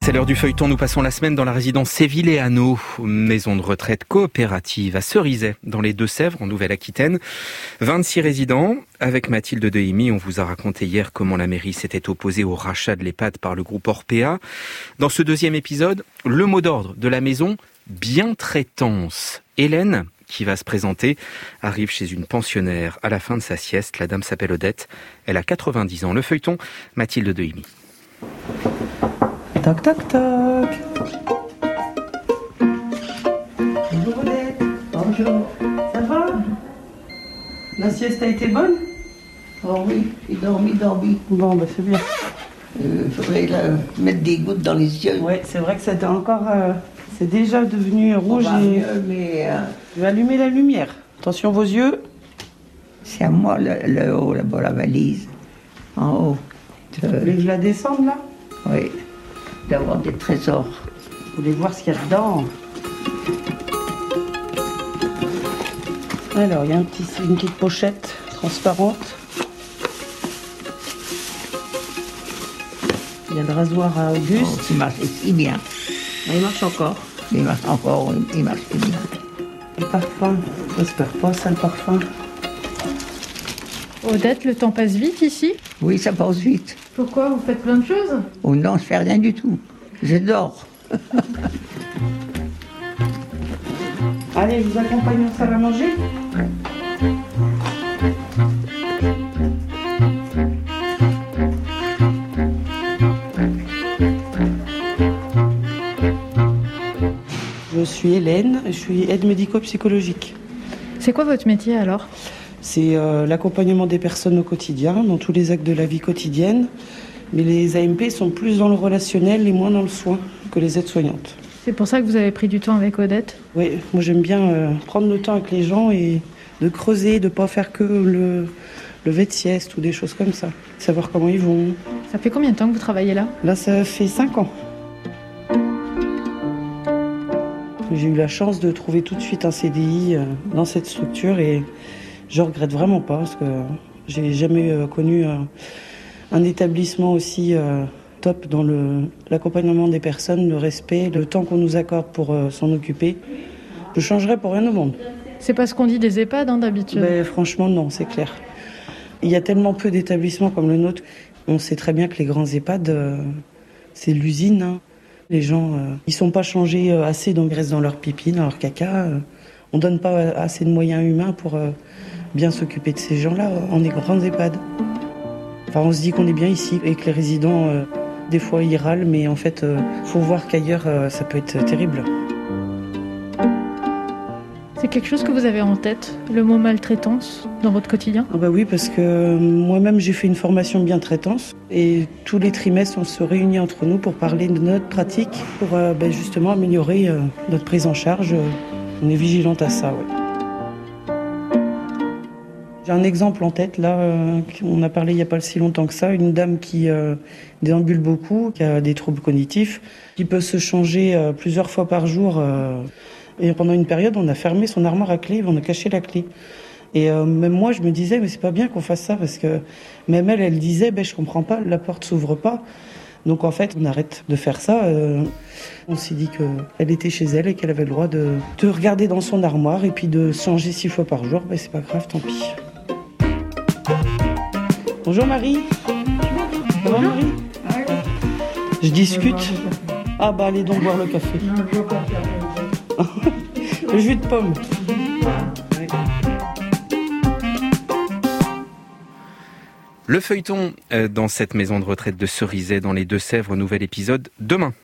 C'est l'heure du feuilleton, nous passons la semaine dans la résidence Séville et Anneau, maison de retraite coopérative à Cerizay, dans les Deux-Sèvres, en Nouvelle-Aquitaine. 26 résidents. Avec Mathilde Dehimi, on vous a raconté hier comment la mairie s'était opposée au rachat de l'EHPAD par le groupe Orpea. Dans ce deuxième épisode, le mot d'ordre de la maison, bientraitance. Hélène, qui va se présenter, arrive chez une pensionnaire à la fin de sa sieste. La dame s'appelle Odette, elle a 90 ans. Le feuilleton, Mathilde Dehimi. Toc toc toc. Bonjour Odette. Bonjour. Ça va? La sieste a été bonne? Oh oui, j'ai dormi. Bon, bah c'est bien. Il faudrait mettre des gouttes dans les yeux. Ouais, c'est vrai que c'était encore... c'est déjà devenu rouge et... mais Je vais allumer la lumière. Attention vos yeux. c'est à moi le haut, là-bas, la valise. En haut. Vous voulez que je la descende là? Oui. D'avoir des trésors. Vous voulez voir ce qu'il y a dedans? Alors, il y a une petite pochette transparente. Il y a le rasoir à Auguste. Oh, il marche si bien. Il marche encore. Il marche encore, il marche si bien. Le parfum. J'espère pas ça, le parfum. Odette, le temps passe vite ici. Oui, ça passe vite. Pourquoi? Vous faites plein de choses? Oh non, je fais rien du tout. Je dors. Allez, je vous accompagne en salle à manger. Je suis Hélène, je suis aide médico-psychologique. C'est quoi votre métier alors? C'est l'accompagnement des personnes au quotidien, dans tous les actes de la vie quotidienne. Mais les AMP sont plus dans le relationnel et moins dans le soin que les aides-soignantes. C'est pour ça que vous avez pris du temps avec Odette? Oui, moi j'aime bien prendre le temps avec les gens et de creuser, de ne pas faire que le lever de sieste ou des choses comme ça. Savoir comment ils vont. Ça fait combien de temps que vous travaillez là? Là, ça fait 5 ans. J'ai eu la chance de trouver tout de suite un CDI dans cette structure et je regrette vraiment pas parce que j'ai jamais connu un établissement aussi top dans l'accompagnement des personnes, le respect, le temps qu'on nous accorde pour s'en occuper. Je changerais pour rien au monde. C'est pas ce qu'on dit des EHPAD d'habitude? Ben, franchement, non, c'est clair. Il y a tellement peu d'établissements comme le nôtre. On sait très bien que les grands EHPAD, c'est l'usine. Hein. Les gens, ils sont pas changés assez d'engraisse dans leur pipi, dans leur caca. On donne pas assez de moyens humains pour bien s'occuper de ces gens-là en des grands EHPAD. Enfin, on se dit qu'on est bien ici et que les résidents, des fois, ils râlent, mais en fait, faut voir qu'ailleurs, ça peut être terrible. C'est quelque chose que vous avez en tête, le mot maltraitance, dans votre quotidien? Ah bah oui, parce que moi-même, j'ai fait une formation bientraitance et tous les trimestres, on se réunit entre nous pour parler de notre pratique, pour justement améliorer notre prise en charge. On est vigilante à ça, ouais. J'ai un exemple en tête, là, on a parlé il n'y a pas si longtemps que ça, une dame qui déambule beaucoup, qui a des troubles cognitifs, qui peut se changer plusieurs fois par jour. Et pendant une période, on a fermé son armoire à clé, on a caché la clé. Et même moi, je me disais, mais c'est pas bien qu'on fasse ça, parce que même elle disait, je comprends pas, la porte s'ouvre pas. Donc en fait, on arrête de faire ça. On s'est dit qu'elle était chez elle et qu'elle avait le droit de regarder dans son armoire et puis de changer 6 fois par jour. C'est pas grave, tant pis. Bonjour Marie. Ça va Marie? Je discute. Ah bah allez donc boire le café. Non, je veux pas faire. Le jus de pomme. Le feuilleton dans cette maison de retraite de Cerizay dans les Deux-Sèvres, nouvel épisode demain.